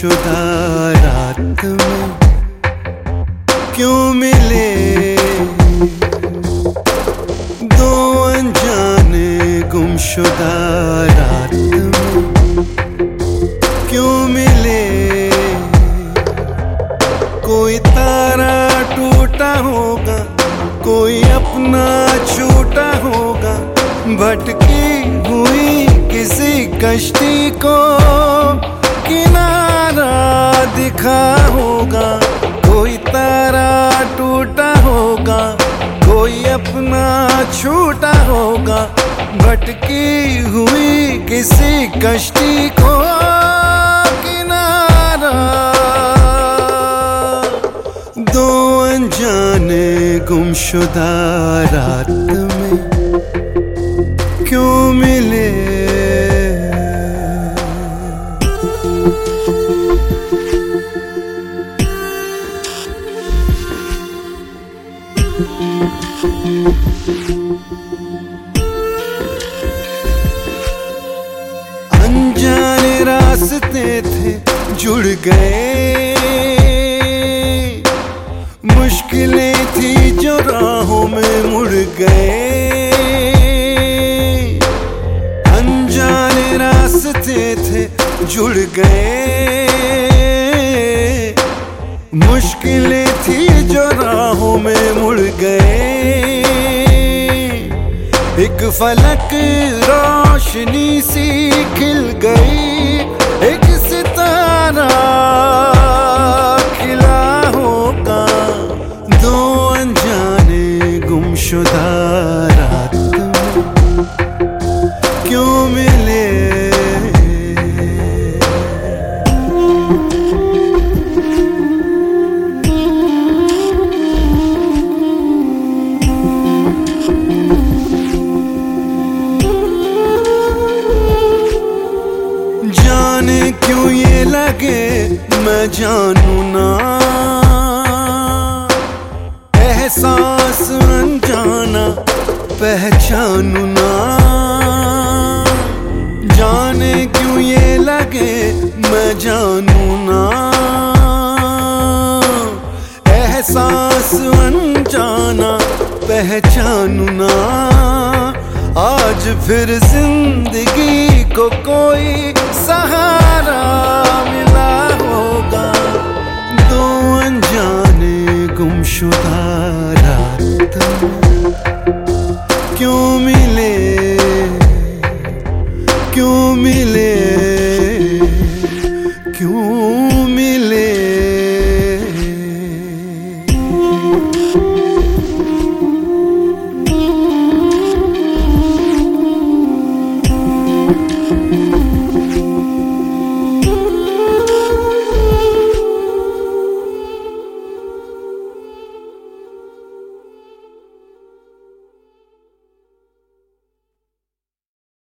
गुमशुदा रात में क्यों मिले दो अनजाने गुमशुदा रात में क्यों मिले। कोई तारा टूटा होगा, कोई अपना छूटा होगा, भटकी हुई किसी कश्ती को किनारा दिखा होगा। कोई तारा टूटा होगा, कोई अपना छूटा होगा, भटकी हुई किसी कश्ती को किनारा। दो अनजाने गुमशुदा रात में क्यों मिले। अनजाने रास्ते थे जुड़ गए, मुश्किलें थी जो राहों में मुड़ गए। अनजाने रास्ते थे जुड़ गए, मुश्किलें थी जो राहों में मुड़ गए। एक फलक रोशनी सी खिल गई, एक सितारा खिला होगा। दो अनजाने गुमशुदा रात में क्यों मिले। जाने क्यों ये लगे मैं जानू ना, एहसास अनजाना पहचानू ना। जाने क्यों ये लगे मैं जानू ना, एहसास अनजाना पहचानू ना। आज फिर जिंदगी को कोई सहारा मिला होगा। दो अनजाने गुमशुदा